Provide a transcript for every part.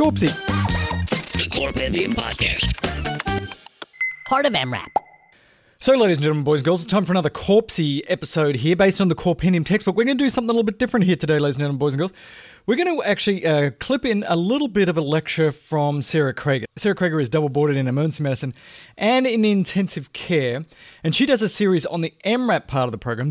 Corpsey. The Corpendium Podcast. Part of MRAP. So, ladies and gentlemen, boys and girls, it's time for another Corpsey episode here based on the Corpendium textbook. We're going to do something a little bit different here today, ladies and gentlemen, boys and girls. We're going to actually clip in a little bit of a lecture from Sarah Krager. Sarah Krager is double boarded in emergency medicine and in intensive care, and she does a series on the MRAP part of the program,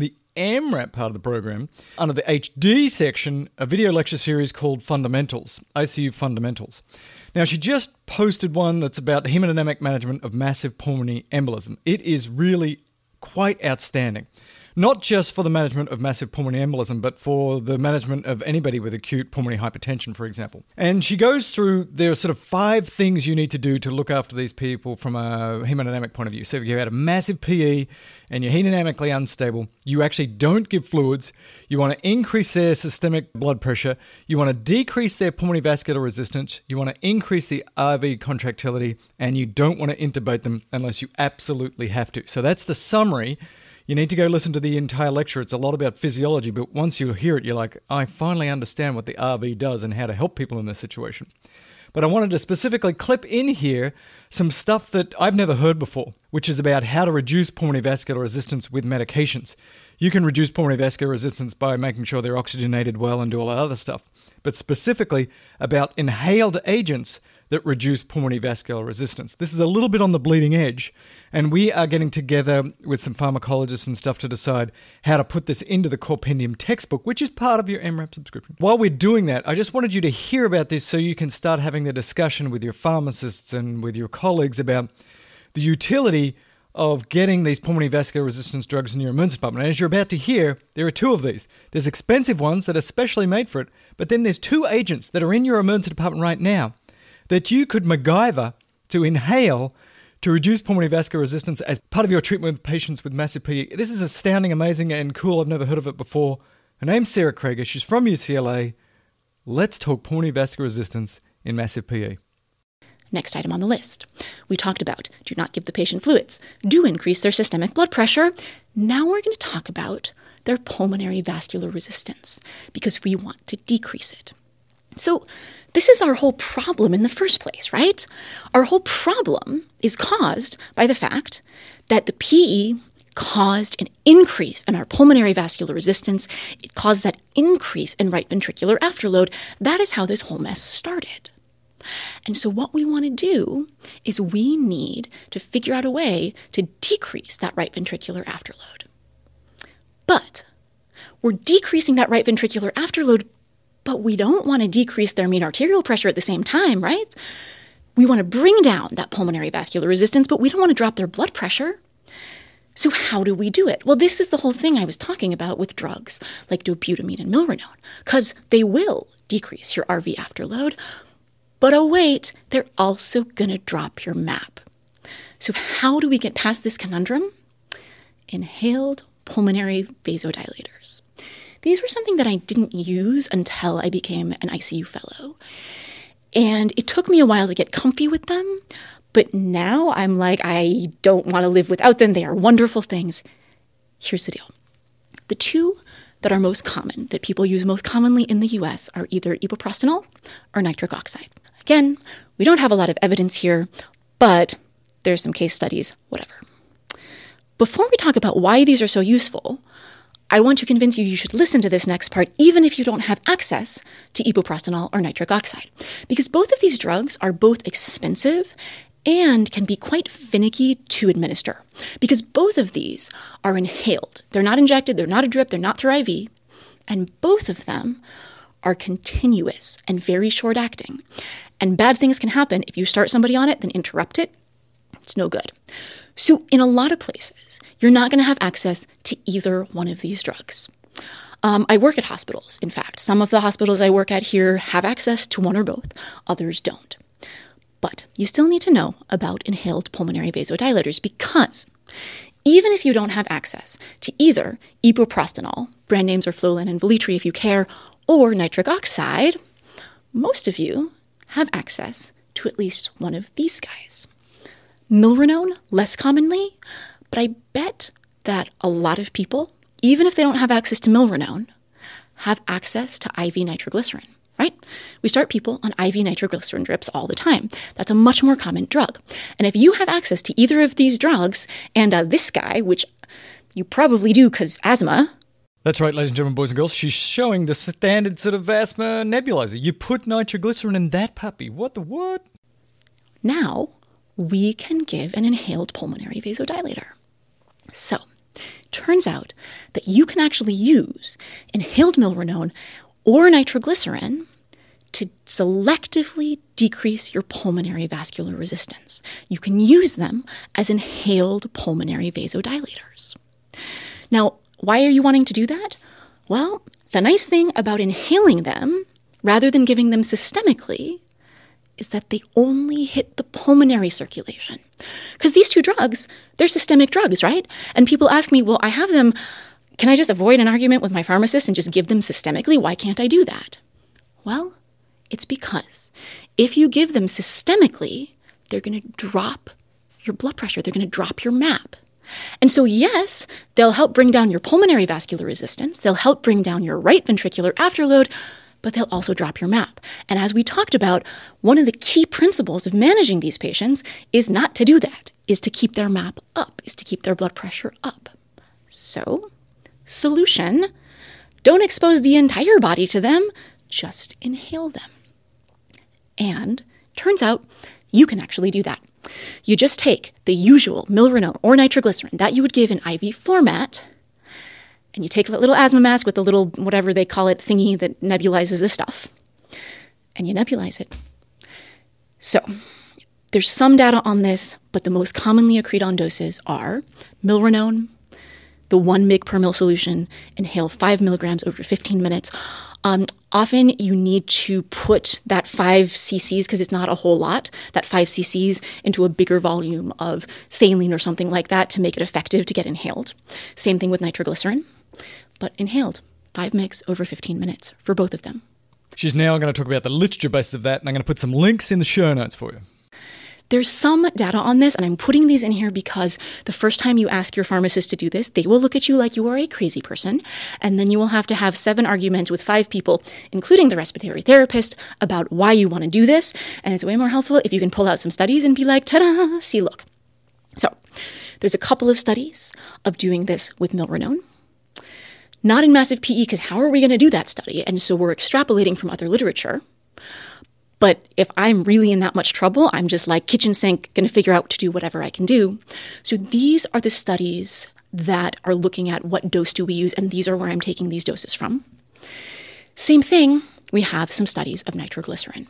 under the HD section, a video lecture series called Fundamentals, ICU Fundamentals. Now, she just posted one that's about hemodynamic management of massive pulmonary embolism. It is really quite outstanding. Not just for the management of massive pulmonary embolism, but for the management of anybody with acute pulmonary hypertension, for example. And she goes through, there are sort of 5 things you need to do to look after these people from a hemodynamic point of view. So if you had a massive PE and you're hemodynamically unstable, you actually don't give fluids. You want to increase their systemic blood pressure. You want to decrease their pulmonary vascular resistance. You want to increase the RV contractility. And you don't want to intubate them unless you absolutely have to. So that's the summary. You need to go listen to the entire lecture. It's a lot about physiology, but once you hear it, you're like, I finally understand what the RV does and how to help people in this situation. But I wanted to specifically clip in here some stuff that I've never heard before, which is about how to reduce pulmonary vascular resistance with medications. You can reduce pulmonary vascular resistance by making sure they're oxygenated well and do all that other stuff, but specifically about inhaled agents that reduce pulmonary vascular resistance. This is a little bit on the bleeding edge, and we are getting together with some pharmacologists and stuff to decide how to put this into the Corpendium textbook, which is part of your MRAP subscription. While we're doing that, I just wanted you to hear about this so you can start having the discussion with your pharmacists and with your colleagues about the utility of getting these pulmonary vascular resistance drugs in your emergency department. And as you're about to hear, there are 2 of these. There's expensive ones that are specially made for it, but then there's 2 agents that are in your emergency department right now that you could MacGyver to inhale to reduce pulmonary vascular resistance as part of your treatment with patients with massive PE. This is astounding, amazing, and cool. I've never heard of it before. Her name's Sarah Krager. She's from UCLA. Let's talk pulmonary vascular resistance in massive PE. Next item on the list. We talked about do not give the patient fluids, do increase their systemic blood pressure. Now we're going to talk about their pulmonary vascular resistance because we want to decrease it. So this is our whole problem in the first place, right? Our whole problem is caused by the fact that the PE caused an increase in our pulmonary vascular resistance. It caused that increase in right ventricular afterload. That is how this whole mess started. And so what we want to do is we need to figure out a way to decrease that right ventricular afterload. But we're decreasing that right ventricular afterload, but we don't want to decrease their mean arterial pressure at the same time, right? We want to bring down that pulmonary vascular resistance, but we don't want to drop their blood pressure. So how do we do it? Well, this is the whole thing I was talking about with drugs like dobutamine and milrinone, because they will decrease your RV afterload, but oh wait, they're also going to drop your MAP. So how do we get past this conundrum? Inhaled pulmonary vasodilators. These were something that I didn't use until I became an ICU fellow. And it took me a while to get comfy with them, but now I'm like, I don't want to live without them. They are wonderful things. Here's the deal. The 2 that are most common, that people use most commonly in the US, are either ibuprostanol or nitric oxide. Again, we don't have a lot of evidence here, but there's some case studies, whatever. Before we talk about why these are so useful, I want to convince you should listen to this next part, even if you don't have access to ibuprostanol or nitric oxide, because both of these drugs are both expensive and can be quite finicky to administer, because both of these are inhaled. They're not injected, they're not a drip, they're not through IV, and both of them are continuous and very short acting. And bad things can happen if you start somebody on it, then interrupt it. It's no good. So in a lot of places, you're not going to have access to either one of these drugs. I work at hospitals, in fact. Some of the hospitals I work at here have access to one or both. Others don't. But you still need to know about inhaled pulmonary vasodilators because even if you don't have access to either ibuprostanol, brand names are Flolan and Velitri if you care, or nitric oxide, most of you have access to at least one of these guys. Milrinone, less commonly, but I bet that a lot of people, even if they don't have access to milrinone, have access to IV nitroglycerin. right? We start people on IV nitroglycerin drips all the time. That's a much more common drug. And if you have access to either of these drugs and this guy, which you probably do because asthma. That's right, ladies and gentlemen, boys and girls. She's showing the standard sort of asthma nebulizer. You put nitroglycerin in that puppy. What the what? Now we can give an inhaled pulmonary vasodilator. So, turns out that you can actually use inhaled milrinone or nitroglycerin to selectively decrease your pulmonary vascular resistance. You can use them as inhaled pulmonary vasodilators. Now, why are you wanting to do that? Well, the nice thing about inhaling them, rather than giving them systemically, is that they only hit the pulmonary circulation. Because these two drugs, they're systemic drugs, right? And people ask me, well, I have them. Can I just avoid an argument with my pharmacist and just give them systemically? Why can't I do that? Well, it's because if you give them systemically, they're going to drop your blood pressure. They're going to drop your MAP. And so, yes, they'll help bring down your pulmonary vascular resistance. They'll help bring down your right ventricular afterload, but they'll also drop your MAP. And as we talked about, one of the key principles of managing these patients is not to do that, is to keep their MAP up, is to keep their blood pressure up. So, solution, don't expose the entire body to them, just inhale them. And turns out you can actually do that. You just take the usual milrinone or nitroglycerin that you would give in IV format, and you take a little asthma mask with a little, whatever they call it, thingy that nebulizes the stuff, and you nebulize it. So, there's some data on this, but the most commonly agreed on doses are milrinone, the 1 mg per ml solution, inhale 5 milligrams over 15 minutes. Often you need to put that 5 cc's, because it's not a whole lot, that 5 cc's into a bigger volume of saline or something like that to make it effective to get inhaled. Same thing with nitroglycerin, but inhaled 5 mg over 15 minutes for both of them. She's now going to talk about the literature basis of that, and I'm going to put some links in the show notes for you. There's some data on this, and I'm putting these in here because the first time you ask your pharmacist to do this, they will look at you like you are a crazy person, and then you will have to have 7 arguments with 5 people, including the respiratory therapist, about why you want to do this, and it's way more helpful if you can pull out some studies and be like, ta-da, see, look. So, there's a couple of studies of doing this with milrinone. Not in massive PE, because how are we going to do that study? And so we're extrapolating from other literature. But if I'm really in that much trouble, I'm just like kitchen sink, going to figure out what to do, whatever I can do. So these are the studies that are looking at what dose do we use, and these are where I'm taking these doses from. Same thing, we have some studies of nitroglycerin.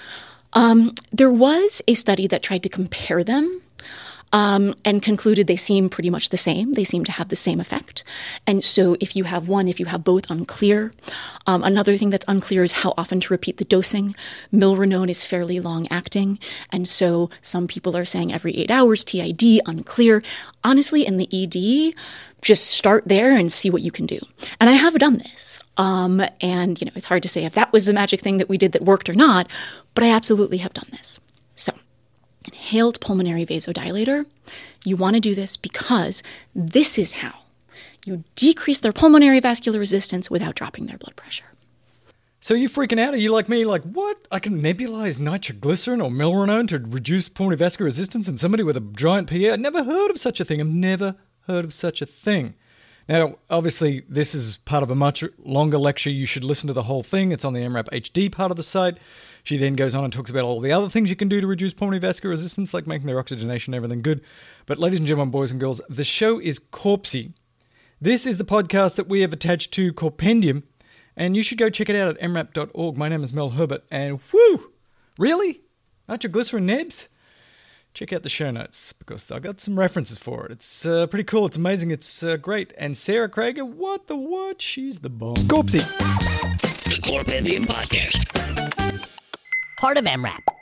There was a study that tried to compare them and concluded they seem pretty much the same. They seem to have the same effect. And so if you have one, if you have both, unclear. Another thing that's unclear is how often to repeat the dosing. Milrinone is fairly long-acting, and so some people are saying every 8 hours, TID, unclear. Honestly, in the ED, just start there and see what you can do. And I have done this. And, it's hard to say if that was the magic thing that we did that worked or not, but I absolutely have done this. So, inhaled pulmonary vasodilator, you want to do this because this is how you decrease their pulmonary vascular resistance without dropping their blood pressure. So you freaking out? Are you like me? Like, what? I can nebulize nitroglycerin or milrinone to reduce pulmonary vascular resistance in somebody with a giant PE? I've never heard of such a thing. I've never heard of such a thing. Now, obviously, this is part of a much longer lecture. You should listen to the whole thing. It's on the MRAP HD part of the site. She then goes on and talks about all the other things you can do to reduce pulmonary vascular resistance, like making their oxygenation and everything good. But ladies and gentlemen, boys and girls, the show is Corpsey. This is the podcast that we have attached to Corpendium, and you should go check it out at mrap.org. My name is Mel Herbert, and whoo, really? Nitroglycerin nebs? Check out the show notes, because I got some references for it. It's pretty cool. It's amazing. It's great. And Sarah Krager, what? She's the bomb. Corpsey. The Corpendium Podcast. Part of MRAP.